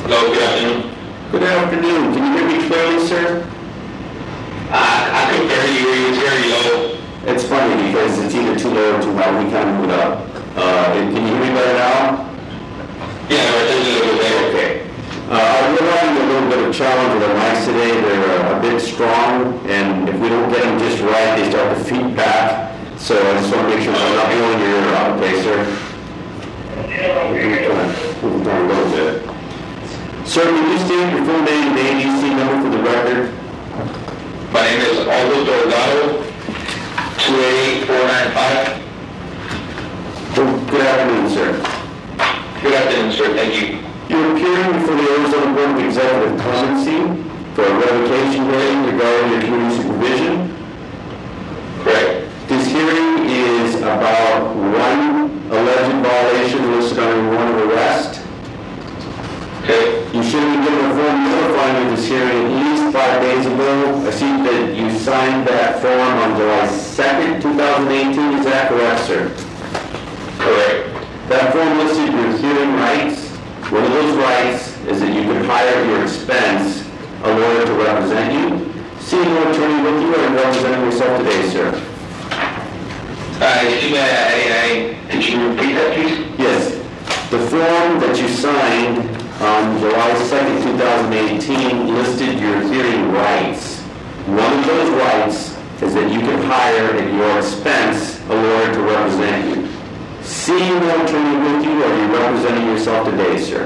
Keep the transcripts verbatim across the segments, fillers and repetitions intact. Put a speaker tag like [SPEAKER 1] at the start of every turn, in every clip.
[SPEAKER 1] Hello, good afternoon.
[SPEAKER 2] Good afternoon. Can you hear me clearly, sir?
[SPEAKER 1] Uh, I couldn't hear you. It's very low.
[SPEAKER 2] It's funny because it's either too low or too high. We kind of move it up. Uh, can you hear me better now?
[SPEAKER 1] Yeah, right, there's a little bit better.
[SPEAKER 2] Okay. Uh, we're having a little bit of challenge with our mics today. They're uh, a bit strong, and if we don't get them just right, they start to feed back. So I just want to make sure I'm not blowing your ear out. Okay, sir? Move it down a little bit. Sir, can you state your full name and A D C number for the record?
[SPEAKER 1] My name is Aldo Delgado, two eight four nine five.
[SPEAKER 2] Good afternoon, sir.
[SPEAKER 1] Good afternoon, sir. Thank you.
[SPEAKER 2] You're appearing before the Arizona Board of Executive Clemency for a revocation hearing regarding your community supervision.
[SPEAKER 1] Correct.
[SPEAKER 2] This hearing is about one alleged violation listed under warrant of arrest.
[SPEAKER 1] Okay.
[SPEAKER 2] You should have been given a form notifying of this hearing at least five days ago. I see that you signed that form on July second, two thousand eighteen. Is that correct, sir?
[SPEAKER 1] Correct.
[SPEAKER 2] That form listed your hearing rights. One of those rights is that you can hire at your expense a lawyer to represent you. Seeing no attorney with you and representing yourself today, sir.
[SPEAKER 1] Uh, excuse me, I, I, could you repeat that, please?
[SPEAKER 2] Yes. The form that you signed on July second, two thousand eighteen listed your hearing rights. One of those rights is that you can hire at your expense a lawyer to represent you. Seeing no attorney with you, are you representing yourself today, sir?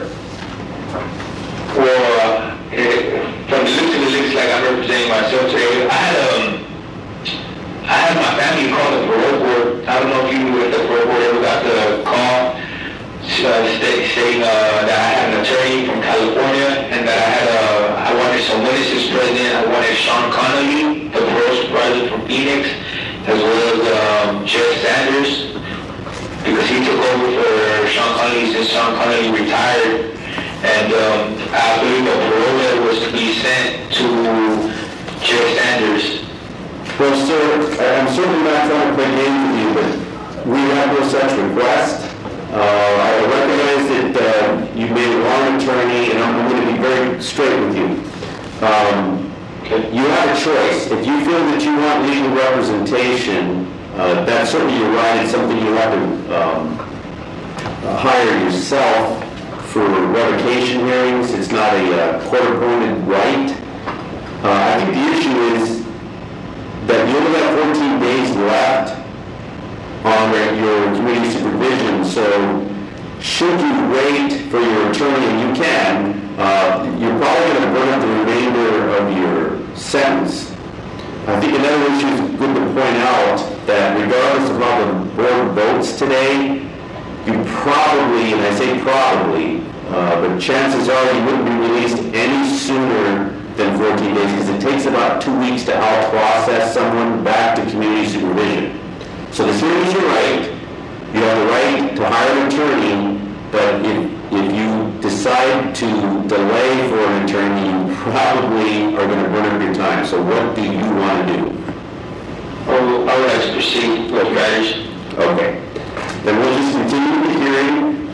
[SPEAKER 1] Well, uh, it, from the looks of it, looks like I'm representing myself today. I had um, I had my family call the parole board. I don't know if you, if the parole board ever got the call uh, st- saying uh, that I had an attorney from California and that I had uh, I wanted some witnesses present. I wanted Sean Connolly, the parole supervisor from Phoenix, as well as um, Jeff Sanders, because he took over for Sean Connolly since Sean Connolly retired. And um, I believe a parole letter was to be sent to Jeff Sanders.
[SPEAKER 2] Well, sir, I'm certainly not trying to play games with you, but we have no such request. Uh, I recognize that uh, you made a wrong attorney, and I'm going to be very straight with you. Um, you have a choice. If you feel that you want legal representation, uh, that's certainly your right. It's something you have to um, uh, hire yourself for revocation hearings. It's not a uh, court-appointed right. Uh, I think the issue is that you only have fourteen days left on your community supervision, so should you wait for your attorney, and you can, uh, you're probably going to burn up the remainder of your sentence. I think another issue is good to point out that regardless of how the board votes today, you probably, and I say probably, uh, but chances are you wouldn't be released any sooner than fourteen days, because it takes about two weeks to out-process someone back to community supervision. So the hearing is your right. You have the right to hire an attorney, but if, if you decide to delay for an attorney, you probably are going to burn up your time. So what do you want to do?
[SPEAKER 1] Oh, I would like to proceed with matters.
[SPEAKER 2] Okay. Then we'll just continue the hearing.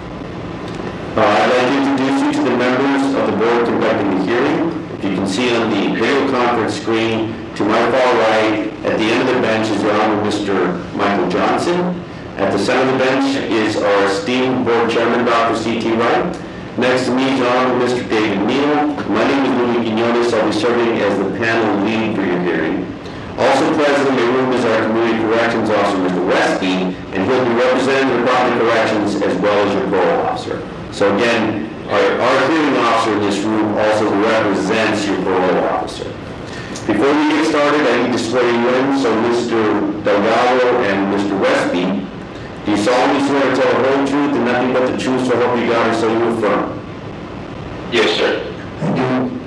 [SPEAKER 2] Uh, I'd like to introduce you to the members of the board conducting the hearing. If you can see on the video conference screen, to my far right, at the end of the bench is the Honorable Mister Michael Johnson. At the center of the bench is our esteemed board chairman, Doctor C T Wright. Next to me is Honorable Mister David Neal. My name is Louis Quinones. I'll be serving as the panel lead for your hearing. Also present in the room is our Community Corrections Officer, Mister Westby, and he'll be representing the Department of Corrections as well as your parole officer. So again, our, our hearing officer in this room also represents your parole officer. Before we get started, I need to swear you in. So Mister Delgado and Mister Westby, do you solemnly swear to tell the whole truth and nothing but the truth, so help you God, or so you affirm?
[SPEAKER 1] Yes, sir.
[SPEAKER 2] I do.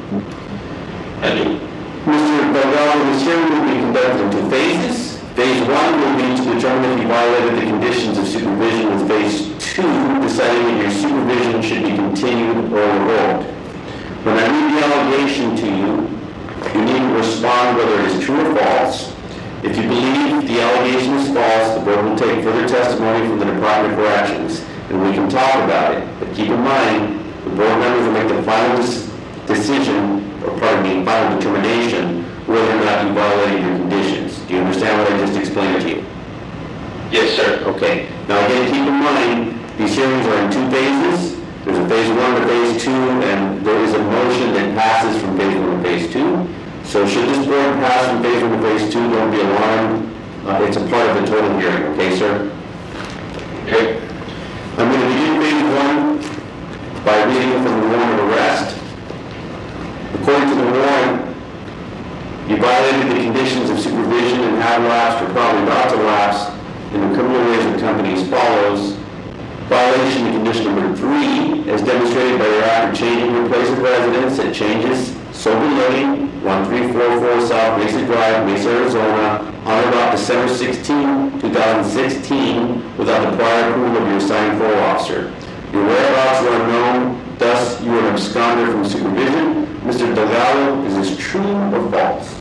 [SPEAKER 1] I do.
[SPEAKER 2] Mister Delgado, this hearing will be conducted in two phases. Phase one will be to determine if you violated the conditions of supervision, with phase two deciding that your supervision should be continued or revoked. When I read the allegation to you, you need to respond whether it is true or false. If you believe the allegation is false, the board will take further testimony from the Department of Corrections, and we can talk about it. But keep in mind The board members will make the final dis- decision, or pardon me, final determination whether or not you violated your conditions. Do you understand what I just explained to you?
[SPEAKER 1] Yes, sir.
[SPEAKER 2] Okay. Now again, keep in mind, these hearings are in two phases. There's a phase one to phase two, and there is a motion that passes from phase one to phase two. So should this board pass from phase one to phase two, don't be alarmed. Uh, it's a part of the total hearing, okay, sir?
[SPEAKER 1] Okay.
[SPEAKER 2] I'm going to begin phase one by reading from the warrant of arrest. According to the warrant, you violated the conditions of supervision and have lapsed or probably about to lapse in the criminal ways of the company as follows. Violation of condition number three, as demonstrated by your act of changing your place of residence at Changes Sober Living, one three four four South Mesa Drive, Mesa, Arizona, on or about December sixteenth, two thousand sixteen, without the prior approval of your assigned parole officer. Your whereabouts are unknown, thus you are an absconder from supervision. Mister Delgado, is this true or false?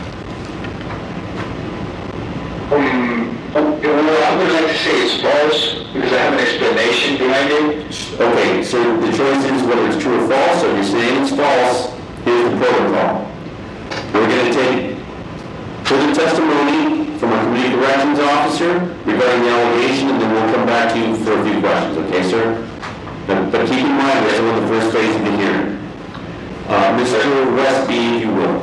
[SPEAKER 1] Um, well, I would like to say it's false because I have an explanation behind it.
[SPEAKER 2] Okay, so the choice is whether it's true or false. So if you're saying it's false, here's the protocol. We're going to take further testimony from our community corrections officer regarding the allegation, and then we'll come back to you for a few questions. Okay, sir? But, but keep in mind, we're still in the first phase of the hearing. Uh, Mister Westby, if you will.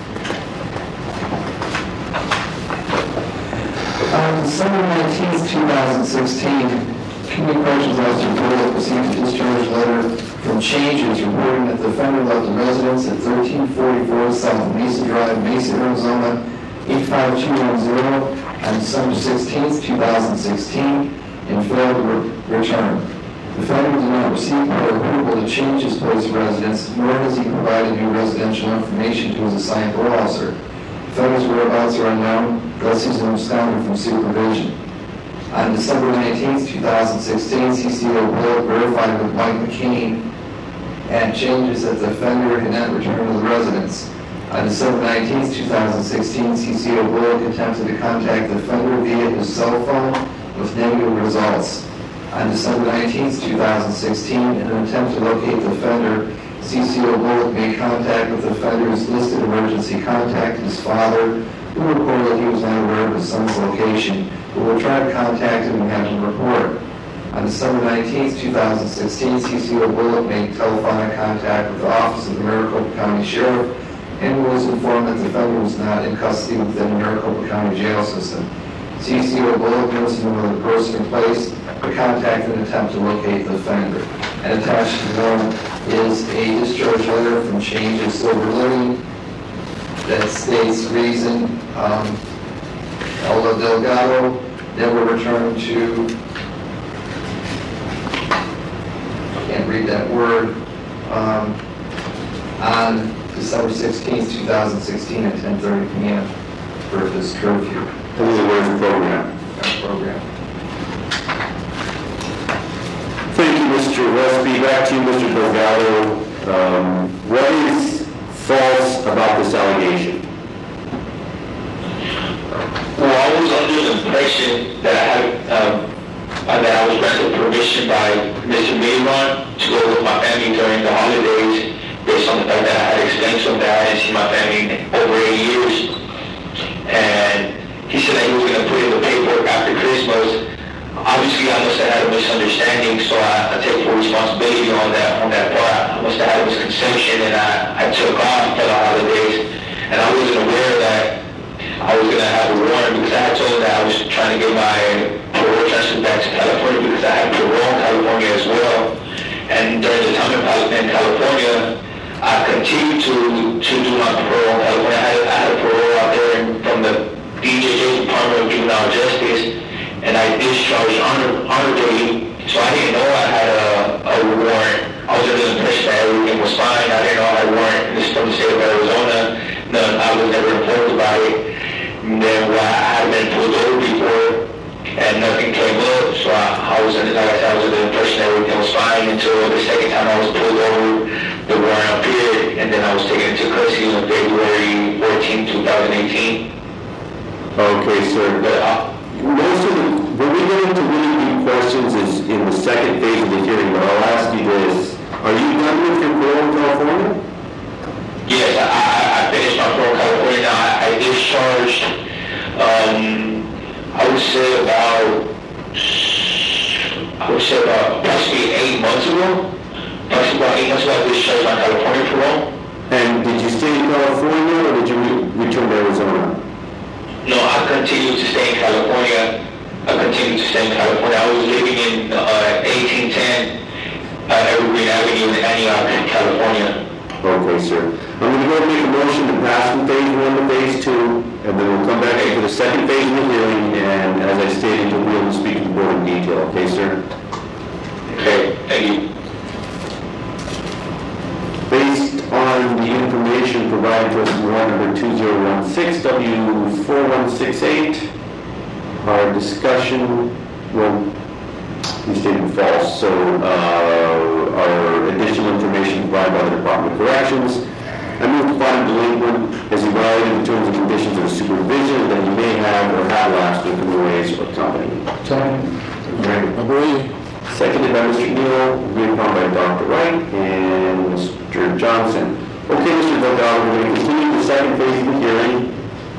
[SPEAKER 3] On December nineteenth, two thousand sixteen, Community Corrections Officer Bullock received a discharge letter from Changes reporting that the offender left the residence at thirteen forty-four South Mesa Drive, Mesa, Arizona, eight five two one zero on December sixteenth, two thousand sixteen, and failed to re- return. The offender did not receive prior approval to change his place of residence, nor has he provided new residential information to his assigned parole officer. The offender's whereabouts are unknown, thus he's an absconder from supervision. On December nineteenth, two thousand sixteen, C C O Bullock verified with Mike McKinney and Changes that the offender had not returned to the residence. On December nineteenth, two thousand sixteen, C C O Bullock attempted to contact the offender via his cell phone with negative results. On December nineteenth, two thousand sixteen, in an attempt to locate the offender, C C O Bullock made contact with the offender's listed emergency contact, his father, who reported that he was not aware of his son's location, but will try to contact him and have him report. On December nineteenth, two thousand sixteen, C C O Bullock made telephonic contact with the office of the Maricopa County Sheriff and was informed that the offender was not in custody within the Maricopa County jail system. C C O Bullock noticed another person in place to contact and attempt to locate the offender. And attached to the warrant is a discharge letter from Changes Sober Living that states reason um, Elda Delgado never returned to, can't read that word, um, on December sixteenth, two thousand sixteen at ten thirty p.m. for this curfew.
[SPEAKER 2] Those are the words of the program.
[SPEAKER 3] Program.
[SPEAKER 2] Thank you, Mister Westby. Back to you, Mister Delgado. Um, what is false about this allegation?
[SPEAKER 1] Well, I was under the impression that I had, um, uh, that I was granted permission by Mister Miron to go with my family during the holidays, based on the fact that I had explained to him that I hadn't seen my family in over eight years. And he said that he was going to put in the paperwork after Christmas. Obviously, I must have had a misunderstanding, so I, I take full responsibility on that on that part. I must have had a misconception, and I, I took off for the holidays, and I wasn't aware that I was going to have a warrant because I had told him that I was trying to get my parole transferred back to California because I had parole in California as well. And during the time in California, I continued to to do my parole in California. I had, I had a parole out there from the D J J Department of Juvenile Justice, and I discharged honor, honor daily, so I didn't know I had a, a warrant. I was under the impression that everything was fine. I didn't know I had a warrant. This is from the state of Arizona. No, I was never informed about it. And then well, I had been pulled over before, and nothing came up, so I, I was under, like I said, I was under the impression that everything was fine until the second time I was pulled over, the warrant appeared, and then I was taken into custody on February fourteenth, twenty eighteen.
[SPEAKER 2] Okay, sir. But, uh, most of the, when we get into really deep questions is in the second phase of the hearing, but I'll ask you this. Are you
[SPEAKER 1] say about, I would say about approximately eight months ago. Approximately about eight months ago, I discharged my California parole.
[SPEAKER 2] And did you stay in California or did you re- return to Arizona?
[SPEAKER 1] No, I continued to stay in California. I continued to stay in California. I was living in uh, eighteen ten uh, Evergreen Avenue in Antioch, California.
[SPEAKER 2] Okay, sir. I'm going to go and make a motion to pass from phase one to phase two, and then we'll come back to the second phase of the hearing, and as I stated, you'll be able to speak to the board in detail. Okay, sir?
[SPEAKER 1] Okay, thank you.
[SPEAKER 2] Based on the information provided to us in law number two zero one six W four one six eight, our discussion will be stated false, so uh, our additional information provided by the Department of Corrections. I move to find a delinquent as he violated the terms and conditions of supervision that he may have or have lapsed in criminal ways or company.
[SPEAKER 3] Second.
[SPEAKER 2] Agree. Seconded by Mister Neal, agreed upon by Doctor Wright and Mister Johnson. Okay, Mister Delgado, we're going to continue the second phase of the hearing.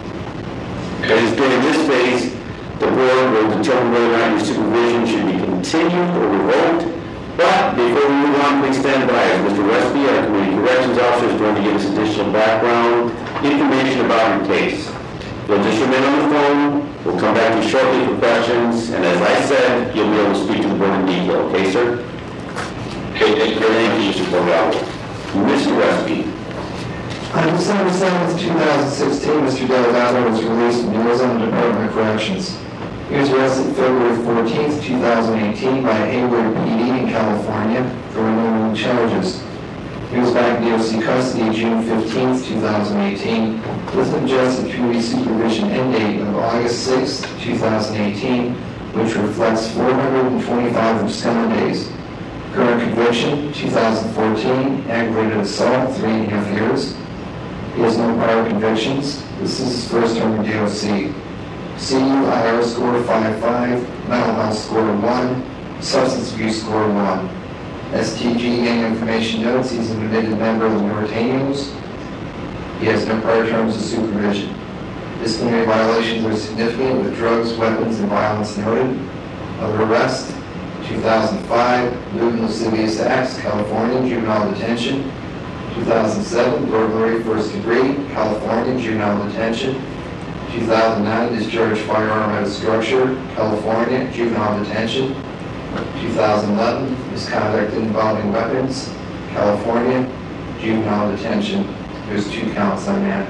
[SPEAKER 2] As during this phase, the board will determine whether or not your supervision should be continued or revoked. But before we move on, please stand by as Mister Westby, our community corrections officer, is going to give us additional background information about your case. You'll just remain on the phone. We'll come back to you shortly for questions, and as I said, you'll be able to speak to the board in detail. Okay, sir?
[SPEAKER 1] Okay, thank you very much.
[SPEAKER 2] Mister Delgado. Mister Westby.
[SPEAKER 3] On December seventh, two thousand sixteen, Mister Delgado was released from the Arizona Department of Corrections. He was arrested February fourteenth, two thousand eighteen by Hayward P D in California for removing charges. He was back in D O C custody June fifteenth, two thousand eighteen, with an adjusted community supervision end date of August sixth, two thousand eighteen, which reflects four hundred twenty-five abscond days. Current conviction, two thousand fourteen, aggravated assault, three and a half years. He has no prior convictions. This is his first term in D O C. C U I R score five five, mental health score one, substance abuse score one. S T G gang information notes, he's an admitted member of the Mauritanians. He has no prior terms of supervision. Disciplinary violations are significant with drugs, weapons, and violence noted. Other arrest, two thousand five, lewd and lascivious acts, California, juvenile detention. two thousand seven, burglary, first degree, California, juvenile detention. two thousand nine, discharge firearm out of structure, California, juvenile detention. two thousand eleven, misconduct involving weapons, California, juvenile detention. There's two counts on that.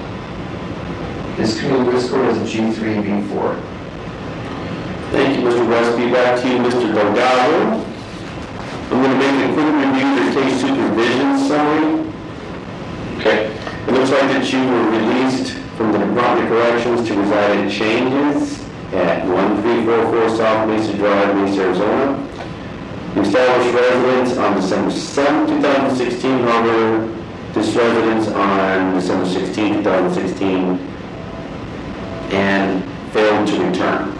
[SPEAKER 3] His community risk score is a G three B four.
[SPEAKER 2] Thank you, Mister Westby. Back to you, Mister Delgado. I'm going to make a quick review of your case supervision summary.
[SPEAKER 1] Okay.
[SPEAKER 2] It looks like that you were released from the Department of Corrections to reside in Changes at one three four four South Mesa Drive, Mesa, Arizona. You established residence on December seventh, two thousand sixteen, however, this residence on December sixteenth, two thousand sixteen, and failed to return.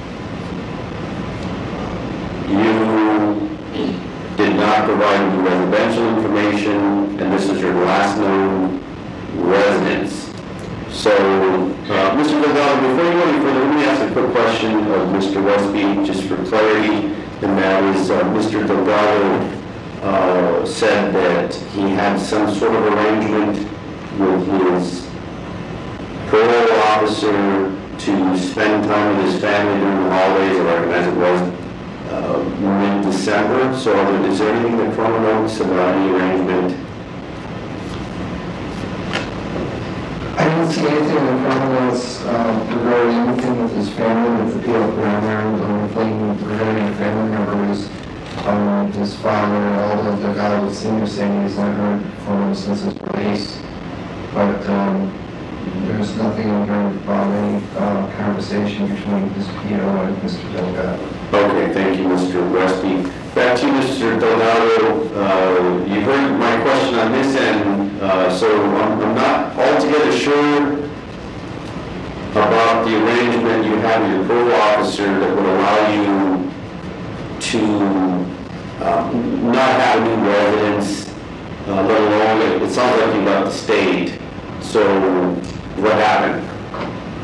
[SPEAKER 2] You did not provide any residential information, and this is your last known residence. So, uh, Mister Delgado, before you go any further, let me ask a quick question of Mister Westby, just for clarity, and that is, uh, Mister Delgado uh, said that he had some sort of arrangement with his parole officer to spend time with his family during the holidays. I recognize it was uh, mid-December, so are there, is there anything that promotes about any arrangement?
[SPEAKER 3] I didn't see anything in the prominence uh, regarding anything with his family, with the people around there. The only thing regarding a family member was um, his father, Aldo Delgado Senior, saying he's not heard from him since his release. But um, there's nothing in here about any uh, conversation between his P O and Mister Delgado.
[SPEAKER 2] Okay, thank you, Mister Westby. Back to you, Mister Delgado. Uh, you heard my question on this end, uh, so I'm, I'm not altogether sure about the arrangement you have with your parole officer that would allow you to um, not have a new residence, uh, let alone, it, it sounds like you left the state. So what happened?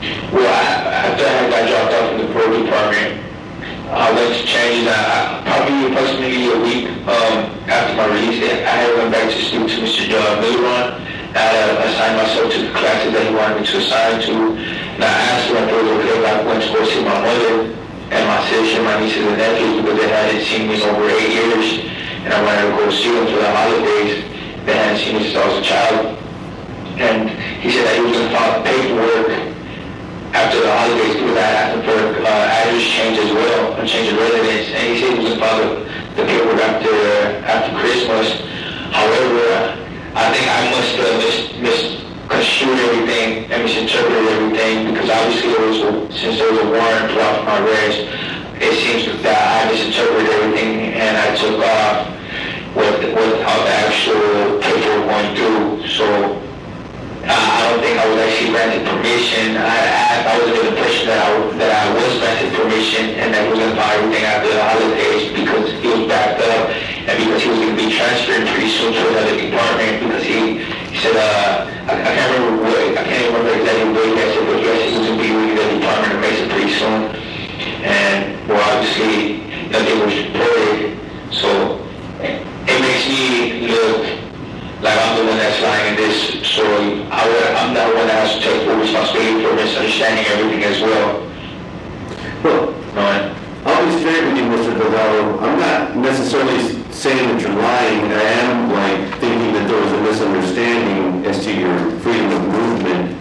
[SPEAKER 1] Well, I, after I got dropped off in the parole department, I went to changes. I, I, probably approximately a week um, after my release, I had went back to speak to Mister John Milron. I had uh, assigned myself to the classes that he wanted me to assign to. And I asked him if it was okay if I went to go see my mother and my sister, my nieces and nephews, because they hadn't seen me in over eight years. And I wanted to go see them for the holidays. They hadn't seen me since I was a child. And he said that he was going to file paperwork after the holidays because I asked him for uh, address change as well, a change of residence. And he said he was going to file the, the paperwork after after Christmas. However, I think I must have mis misconstrued everything and misinterpreted everything because obviously it was, since there was a warrant put out for my arrest, it seems that I misinterpreted everything and I took off with, without the actual paperwork going through. So Uh, I don't think I was actually granted permission. I, I, I was under the impression that I, that I was granted permission and that he was going to buy everything after the holidays because he was backed up and because he was going to be transferred pretty soon to another department because he, he said, uh, I, I can't remember what, I can't even remember exactly what he said, but he said he was going to be leaving the department of Mesa pretty soon. And, well, obviously, nothing was reported. So, it makes me look like I'm the one that's lying in this story. I would, I'm the one that has to take full responsibility for misunderstanding everything as well.
[SPEAKER 2] Well,
[SPEAKER 1] Right.
[SPEAKER 2] I'll be straight with you, Mister Delgado. I'm not necessarily saying that you're lying. I am like thinking that there was a misunderstanding as to your freedom of movement.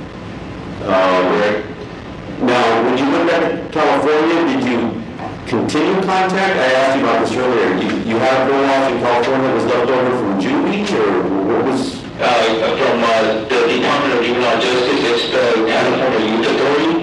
[SPEAKER 2] Uh, now, when you went back to California, did you continue contact? I asked you about this earlier. You, you had a girl off in California that was left over from juvie, or what was?
[SPEAKER 1] Uh, from uh, the Department of Juvenile Justice, it's the California Youth Authority.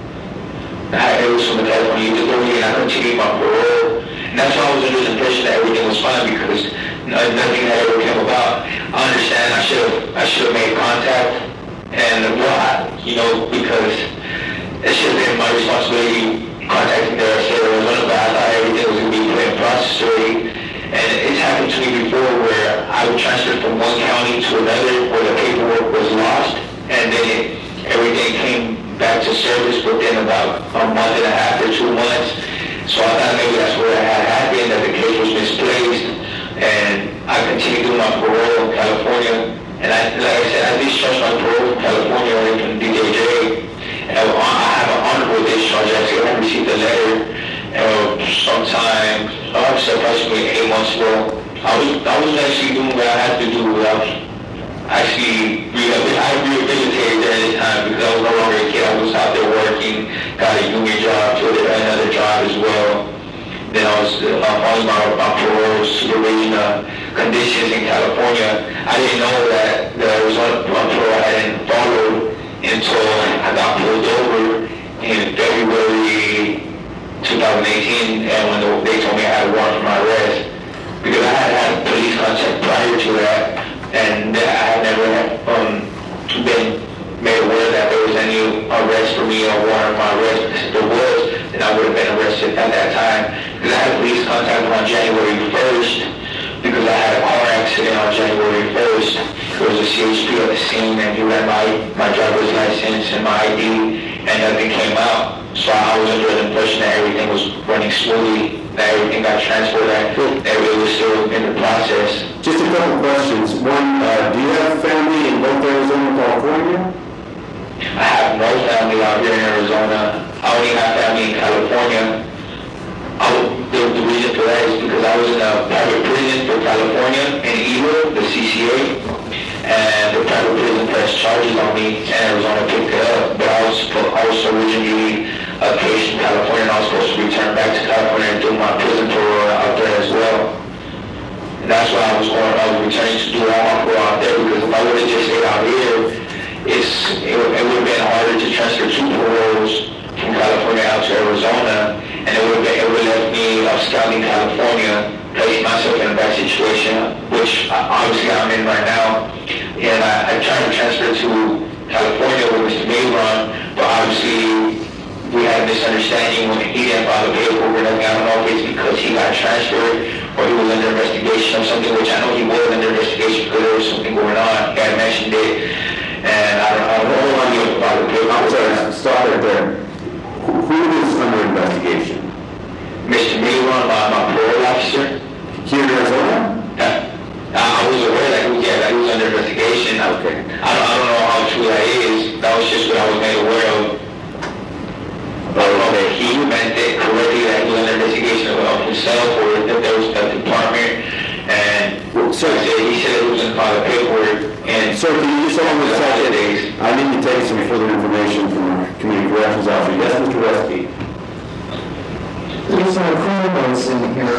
[SPEAKER 1] I, it was from the California Youth Authority, and I continued my parole. And that's why I was under the impression that everything was fine because no, nothing had ever came about. I understand I should have I should have made contact, and well, you know, because it should have been my responsibility contacting the state of Arizona, but I thought everything was going to be put in process already. And it's happened to me before where I would transfer from one county to another where the paperwork was lost, and then it, everything came back to service within about a month and a half or two months. So I thought maybe that's where it had happened, that the case was misplaced. And I continued doing my parole in California. And I, like I said, I discharged my parole from California already from D J J. And I have an honorable discharge. Actually, I received a letter uh, sometime, I would say approximately eight months ago. I was, I was actually doing what I had to do. I was actually rehabilitated, I rehabilitated during this time because I was no longer a kid. I was out there working, got a union job, took another job as well. Then I was uh, following my, my parole supervision uh, conditions in California. I didn't know that the Arizona parole hadn't followed until I got pulled over in February two thousand eighteen, and when the, they told me I had a warrant for my arrest, because I had had police contact prior to that, and I had never um, been made aware that there was any arrest for me or warrant for my arrest. If there was, then I would have been arrested at that time, because I had police contact on January first, because I had a car accident on January first. There was a C H P at the scene, and he ran my, my driver's license and my I D, and nothing came out. So I was under the impression that everything was running smoothly, that everything got transferred, that, that it was still in the process.
[SPEAKER 2] Just a couple questions. One, uh, do you have family in both Arizona and California?
[SPEAKER 1] I have no family out here in Arizona. I only have family in California. I would, the, the reason for that is because I was in a private prison for California in E W A, the C C A, and the private prison pressed charges on me, and Arizona picked it up. But I was I was originally a case in California, and I was supposed to return back to California and do my prison parole out there as well. And that's why I was going. I was returning to do all my parole out there, because if I would have just stayed out here, it's it, it would have been harder to transfer two paroles from California out to Arizona, and it would have it would have left me absconding California, placing myself in a bad situation, which obviously I'm in right now. And I, I tried to transfer to California with Mister Mayron, but obviously we had a misunderstanding when he didn't file the paperwork or nothing. I don't know if it's because he got transferred or he was under investigation or something, which I know he was under investigation because there was something going on. He had mentioned it, and I don't, I don't know what he was about. filed the paperwork.
[SPEAKER 2] I'm sorry, stop right there. Who who is under investigation?
[SPEAKER 1] Mister Milan, my, my parole officer,
[SPEAKER 2] Here in Arizona?
[SPEAKER 1] uh, I was aware that he was, yeah, that he was under investigation. I,
[SPEAKER 2] Okay.
[SPEAKER 1] I don't, I don't know how true that is. That was just what I was made aware of. I don't know if he meant it correctly that he was under investigation of himself or if there was a department. And so I said, he said he was going to file the paperwork. And
[SPEAKER 2] Sir, can you just hold on a second?
[SPEAKER 1] Days.
[SPEAKER 2] I need to take some further information from our community corrections officer. Yes, Mister Westby?
[SPEAKER 3] There's a criminal notice in here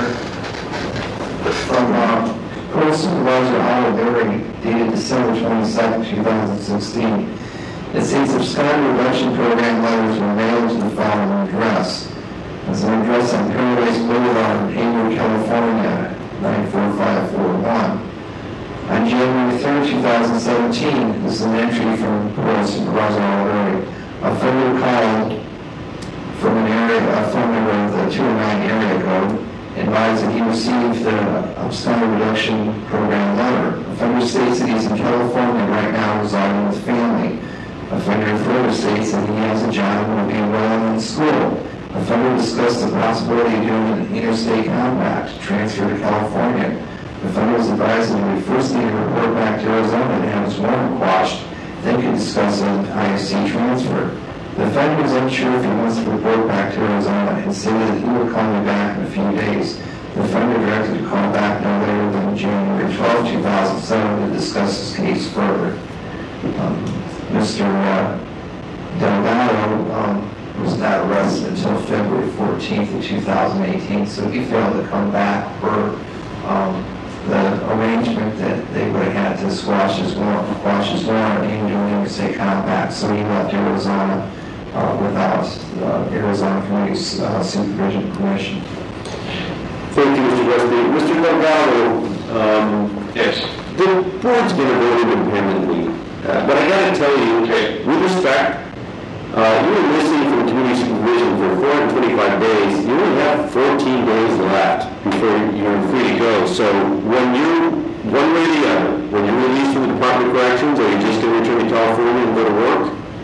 [SPEAKER 3] from uh, Parole Supervisor Otto Berry dated December twenty-second, two thousand sixteen. It states subscriber reduction program letters were mailed to the following address. There's an address on Paradise Boulevard, Hayward, California, nine four five four one. On January third, two thousand seventeen, this is an entry from Parole Supervisor Otto Berry. A offender called from an area, a phone number of the two oh nine area code, advised that he received the absconder reduction program letter. Offender states that he's in California right now residing with family. Offender further states that he has a job and will be enrolling in school. Offender discussed the possibility of doing an interstate compact to transfer to California. Offender was advised that he would first need to report back to Arizona to have his warrant quashed, then could discuss an I S C transfer. The offender was unsure if he wants to report back to Arizona and stated that he would call me back in a few days. The offender directed to call back no later than January twelfth, two thousand seven to discuss his case further. Um, Mister Uh, Delgado um, was not arrested until February fourteenth of two thousand eighteen, so he failed to come back for um, the arrangement that they would have had to squash his warrant, quash his warrant, and do an interstate compact, so he left Arizona Uh, without uh, Arizona Community uh, Supervision Commission.
[SPEAKER 2] Thank you, Mister Westby. Mister Delgado, um,
[SPEAKER 1] yes.
[SPEAKER 2] the board's going to vote independently, uh, but I got to tell you,
[SPEAKER 1] Okay.
[SPEAKER 2] with respect, uh, you were missing from community supervision for four hundred twenty-five days. You only have fourteen days left before you're free to go. So when you, one way or the other, when you're released from the Department of Corrections, are you just going to return to California and go to work?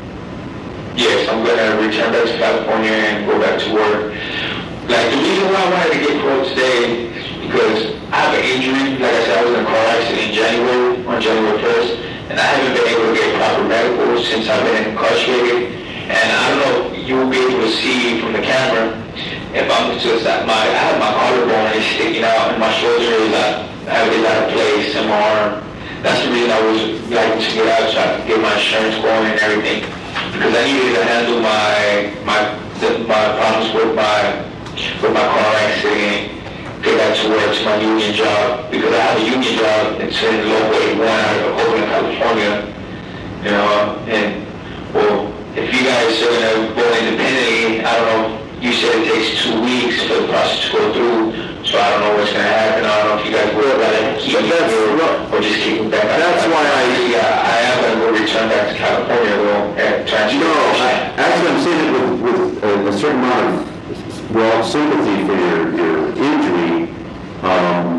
[SPEAKER 1] Yes, I'm going to return back to California and go back to work. Like, the reason why I wanted to get parole today is because I have an injury. Like I said, I was in a car accident in January, on January first, and I haven't been able to get proper medical since I've been incarcerated. And I don't know if you will be able to see from the camera if I'm just that my, I have my collarbone is sticking out and my shoulder is out, I have it out of place in my arm. That's the reason I was like to get out so I could get my insurance going and everything. Because I needed to handle my my the, my problems with my with my car accident, get back to work to my union job because I have a union job. It's in local eighty-one out of Oakland, California. You know, and well, if you guys are gonna go independently, I don't know. You said it takes two weeks for the process to go through, so I don't know what's gonna happen. I don't know if you guys will rather keep me here or just keep me back.
[SPEAKER 2] That's why I.
[SPEAKER 1] Yeah, I am gonna go return back to California though. And transfer.
[SPEAKER 2] No, I, actually, I'm saying it with, with a, a certain amount of, well, sympathy for your, your injury. Um,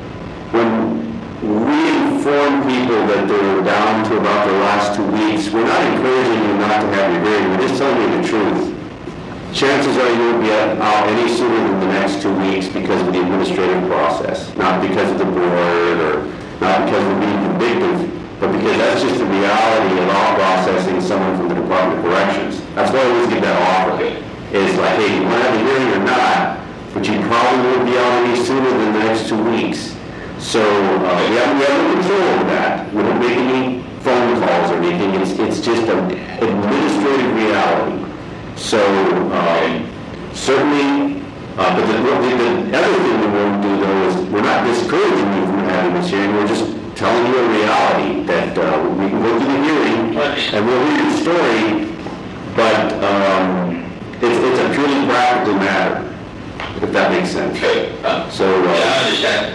[SPEAKER 2] when we inform people that they're down to about their last two weeks, we're not encouraging you not to have your hearing. We're just telling you the truth. Chances are you won't be out any sooner than the next two weeks because of the administrative process, not because of the board or not because we're being vindictive. But because that's just the reality of all processing someone from the Department of Corrections. That's why I always give that offer. It's like, hey, you want to have a hearing or not, but you probably won't be out any sooner than the next two weeks. So uh, we, have, we have no control over that. We don't make any phone calls or anything. It's, it's just an administrative reality. So um, certainly, uh, but the, the, the other thing we won't do though is we're not discouraging you from having this hearing. We're just telling you a reality that uh, we can go through the hearing and we'll hear your story, but um, it's, it's a purely practical matter, if that makes sense.
[SPEAKER 1] Okay. Uh,
[SPEAKER 2] so, uh,
[SPEAKER 1] yeah, I understand.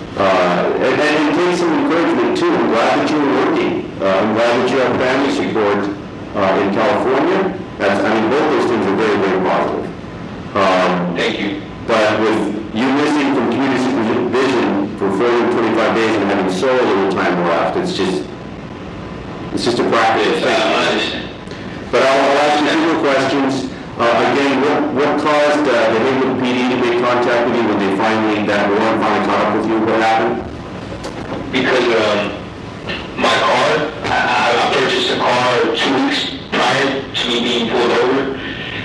[SPEAKER 2] Uh, and, and it takes some encouragement too. I'm glad that you're working. Uh, I'm glad that you have family support uh, in California. That's, I mean, both those things are very, very positive. Um,
[SPEAKER 1] Thank you.
[SPEAKER 2] But with you missing from community supervision for four hundred twenty-five days and having so little time left, it's just, it's just a practice.
[SPEAKER 1] Yes, I understand.
[SPEAKER 2] But I'll, I'll ask you two more questions. Uh, again, what, what caused uh, the Haywood P D to make contact with you when they finally, that warrant finally caught up with you? What happened?
[SPEAKER 1] Because um, my car, I, I purchased a car two weeks prior to me being pulled over,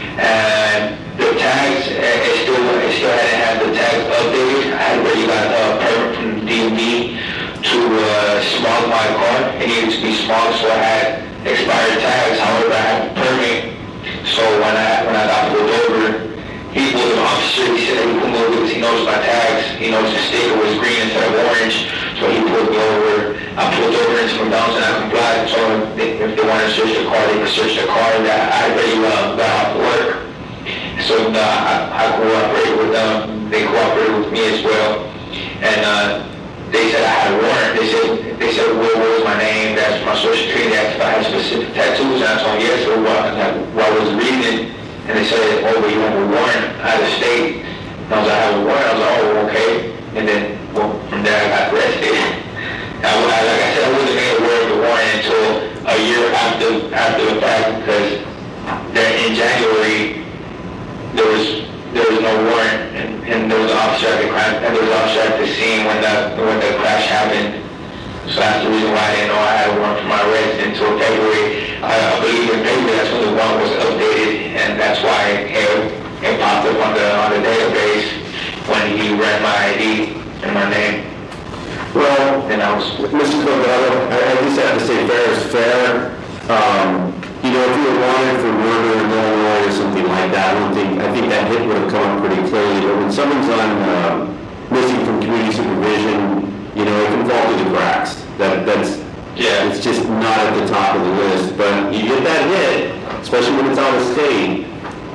[SPEAKER 1] and the tags, it still, it still hadn't had the tags updated. I had already got a permit from the D M V to uh, smog my car. It needed to be smogged, so I had expired tags. However, I had a permit. So when I when I got pulled over, he was an officer. He said he pulled me over because he knows my tags. He knows the sticker was green instead of orange. So he pulled me over. I pulled over into McDonald's and I complied. So if, if they wanted to search the car, they could search the car. That I already uh, got off work. So uh, I, I cooperated with them. They cooperated with me as well. And uh, they said I had a warrant. They said they said what was my name? That's my social security. They asked if I had specific tattoos. And I told them yes. So while, while I was reading it, and they said, oh, but you have a warrant out of state. And I was like, I have a warrant. I was like, oh, okay. And then well, from there I got arrested. I, I, like I said, I wasn't made aware of the warrant until a year after after the fact, because then in January there was there was no warrant, and, and there was an officer at the crime, and there was an officer at the scene when the when the crash happened. So that's the reason why I didn't know I had a warrant for my arrest until February. I, I believe in February that's when the warrant was updated, and that's why it, it popped up on the on the database when he ran my I D and my name.
[SPEAKER 2] Well,
[SPEAKER 1] and I was,
[SPEAKER 2] Mister Delgado, I, I just have to say fair is fair. Um, you know, if you were wanted for murder in Illinois or something like that, I don't think, I think that hit would have come up pretty clearly. But when someone's on uh, missing from community supervision, you know, it can fall through the cracks. That that's
[SPEAKER 1] yeah,
[SPEAKER 2] it's just not at the top of the list. But you get that hit, especially when it's out of state.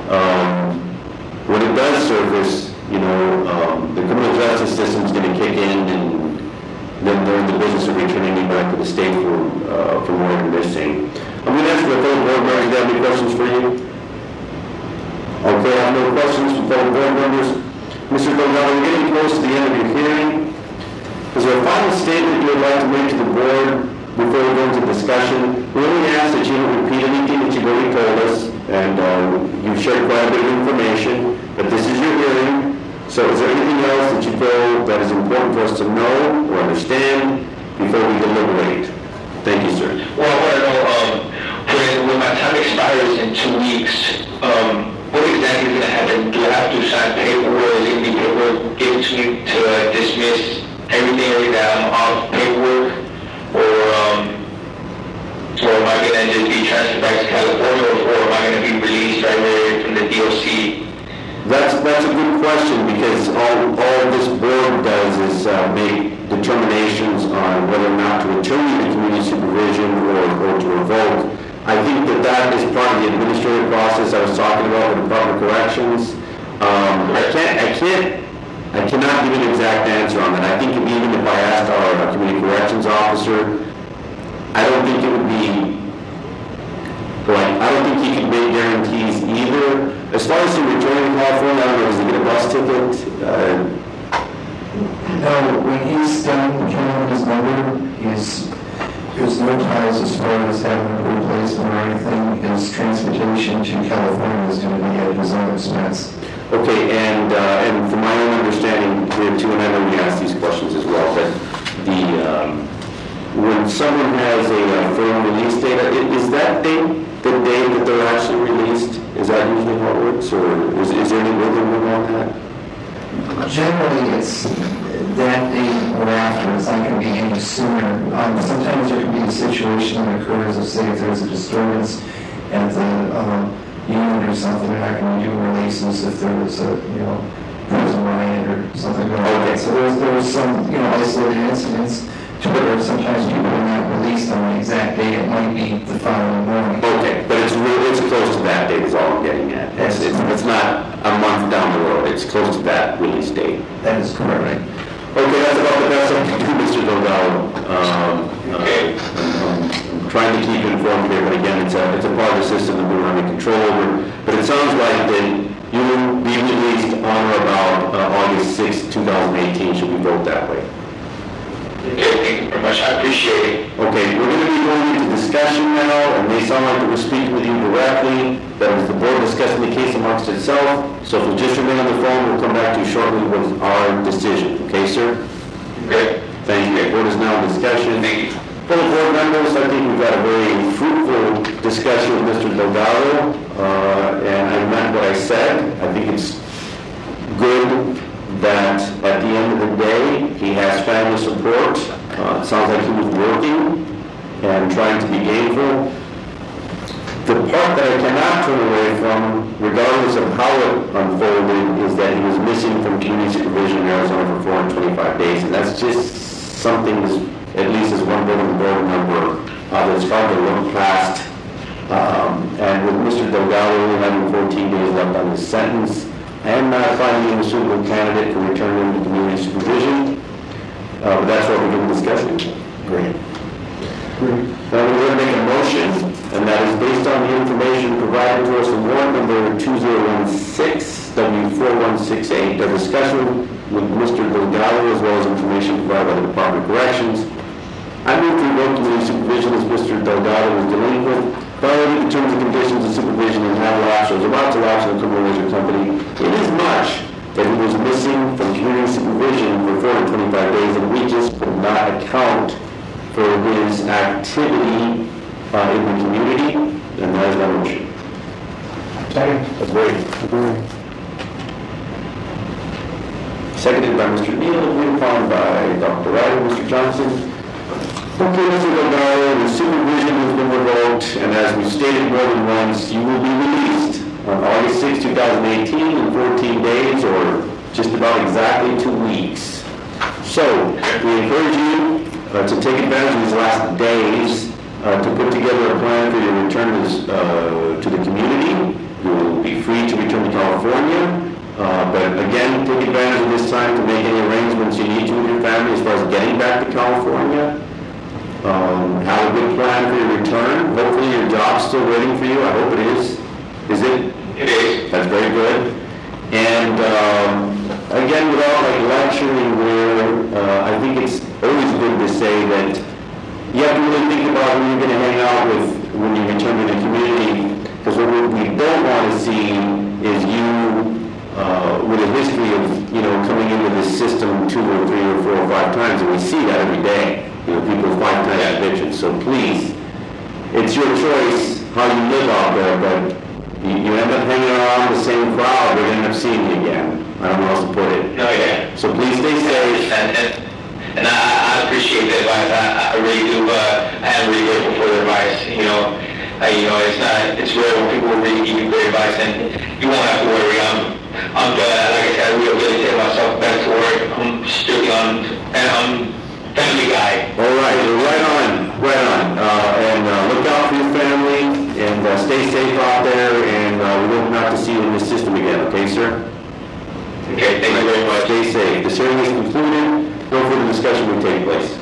[SPEAKER 2] Um, when it does surface, you know, um, the criminal justice system is going to kick in, and then they're in the business of returning you back to the state for uh, for more than missing. I'm going to ask the fellow board members, do you have any questions for you? Okay, I have no questions from fellow board members. Mister Delgado, we're getting close to the end of your hearing. Is there a final statement you would like to make to the board before we go into discussion? We only ask that you don't repeat anything that you've already told us, and uh, you've shared quite a bit of information, but this is your hearing. So is there anything else that you feel that is important for us to know or understand before we deliberate? Thank you, sir.
[SPEAKER 1] well, I want to know, um, when, when my time expires in two weeks, um, what exactly is going to happen? Do I have to sign paperwork? Is it going to be paperwork given to me to uh, dismiss everything that I'm off paperwork? Or, um, or am I going to just be transferred back to California, or, or am I going to be released right away from the D O C?
[SPEAKER 2] That's that's a good question, because all, all this board does is uh, make determinations on whether or not to return you to community supervision or, or to revoke. I think that that is part of the administrative process I was talking about with the Department of Corrections. Um, I can't, I can't, I cannot give you an exact answer on that. I think even if I asked our, our community corrections officer, I don't think it would be, like, I don't think he could make guarantees either. As far as him returning to California, I don't know, does he get a bus ticket? Uh,
[SPEAKER 3] No, when he's done counting his number, he's, there's no ties as far as having a replacement or anything. His transportation to California is going to be at his own expense.
[SPEAKER 2] Okay, and uh, and from my own understanding, here too, and I know we asked these questions as well, but the um, when someone has a uh, firm release date, i- is that date the day that they're actually released? Is that usually how it works, or is, is there any wiggle room on that?
[SPEAKER 3] Generally, it's that day or after. It's not going to be any sooner. Um, sometimes there can be a situation that occurs of, say, if there's a disturbance at the um, unit or something, they're not going to do releases if there was a, you know, prison riot or something like that.
[SPEAKER 2] Okay.
[SPEAKER 3] So there's, there was some, you know, isolated incidents to where sometimes people are not released on the exact day. It might be the following morning.
[SPEAKER 2] Okay, but it's really, it's close to that date is all I'm getting at. It's, it's, it's not a month down the road, it's close to that release date.
[SPEAKER 3] That is correct.
[SPEAKER 2] Okay, that's about the best I can do, Mister Delgado. Um,
[SPEAKER 1] Okay.
[SPEAKER 2] uh, I'm trying to keep you informed here, but again, it's a, it's a part of the system that we're under control over. But it sounds like that you will be released on or about uh, August sixth, two thousand eighteen, should we vote that way?
[SPEAKER 1] Okay, thank you very much. much. I appreciate it.
[SPEAKER 2] Okay, we're going to be going into discussion now, and they sound like we're speaking with you directly. That is the board discussing the case amongst itself. So if you'll just remain on the phone, we'll come back to you shortly with our decision. Okay, sir?
[SPEAKER 1] Okay.
[SPEAKER 2] Thank you. Board is now in discussion.
[SPEAKER 1] Thank you.
[SPEAKER 2] Fellow board members, I think we've had a very fruitful discussion with Mister Delgado, uh, and I meant what I said. I think it's good that at the end of the day, he has family support. Uh, it sounds like he was working and trying to be gainful. The part that I cannot turn away from, regardless of how it unfolded, is that he was missing from community supervision in Arizona for four hundred twenty-five days, and that's just something that's, at least as one building board member, uh, that's hard to look past. Um, and with Mister Delgado only having fourteen days left on his sentence, and not finding a suitable candidate for returning to community supervision, uh, but that's what we're going to discuss. Great. Now we're going to make a motion, and that is based on the information provided to us in warrant number two zero one six W four one six eight, a discussion with Mister Delgado as well as information provided by the Department of Corrections. I move to revoke community supervision as Mister Delgado was delinquent, violating the terms and conditions of supervision and had lapsed or was about to lapse in the criminal relations company. It is much that he was missing from community supervision for four hundred twenty-five days, and we just could not account for his activity uh, in the community, and that is my motion.
[SPEAKER 3] Second.
[SPEAKER 2] Agreed. Agreed. Seconded by Mister Neal, agreed upon by Doctor Ryder, Mister Johnson. Okay, Mister Delgado, the supervision has been revoked, and as we stated more than once, you will be released on August sixth, two thousand eighteen, in fourteen days, or just about exactly two weeks. So, we encourage you uh, to take advantage of these last days uh, to put together a plan for your return to, this, uh, to the community. You will be free to return to California. Uh, but again, take advantage of this time to make any arrangements you need to with your family as far as getting back to California. Um, have a good plan for your return. Hopefully your job's still waiting for you. I hope it is. Is it?
[SPEAKER 1] It is.
[SPEAKER 2] That's very good. And um, again, without like lecturing where uh, I think it's always good to say that you have to really think about who you're going to hang out with when you return to the community, because what we don't want to see is you Uh, with a history of, you know, coming into this system two or three or four or five times, and we see that every day, you know, people five times convictions. So please, it's your choice how you live out there, but you, you end up hanging around the same crowd, they're going to end up seeing you again. I don't know how else to put it.
[SPEAKER 1] No, yeah.
[SPEAKER 2] So please stay safe.
[SPEAKER 1] And, and, and I, I appreciate the advice. I, I really do. Uh, I am really grateful for the advice. You know, uh, you know, it's not, it's rare when people really give you great advice, and you won't have to worry. I'm, I'm done. Like I said, I rehabilitate myself back to work. I'm strictly on, and I'm family guy.
[SPEAKER 2] All right, well, right on, right on. Uh, and uh, look out for your family, and uh, stay safe out there, and uh, we hope not to see you in this system again, okay, sir?
[SPEAKER 1] Okay, thank you very much.
[SPEAKER 2] Stay safe. This hearing is concluded. No further discussion will take place.